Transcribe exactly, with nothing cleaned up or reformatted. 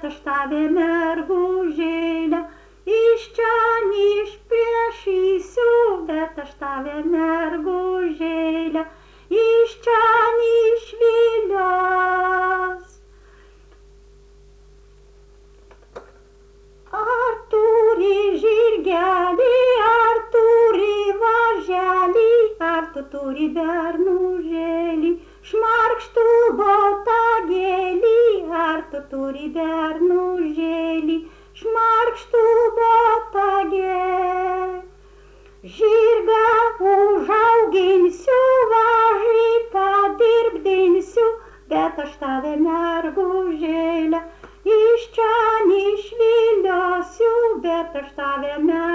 aš tave mergužėlę iš čia neišplėšysiu, bet aš tave mergužėlę iš čia neišvilios. Ar turi žirgelį, ar turi važelį, ar tu turi bernužėlį, šmarkštų botagėlį, ar tu turi bernužėlį, šmarkštų botagė. Žirgą užauginsiu, važį padirbdinsiu, bet aš tave mergužėlę iš čia neišviliosiu, bet aš tave mergužėlę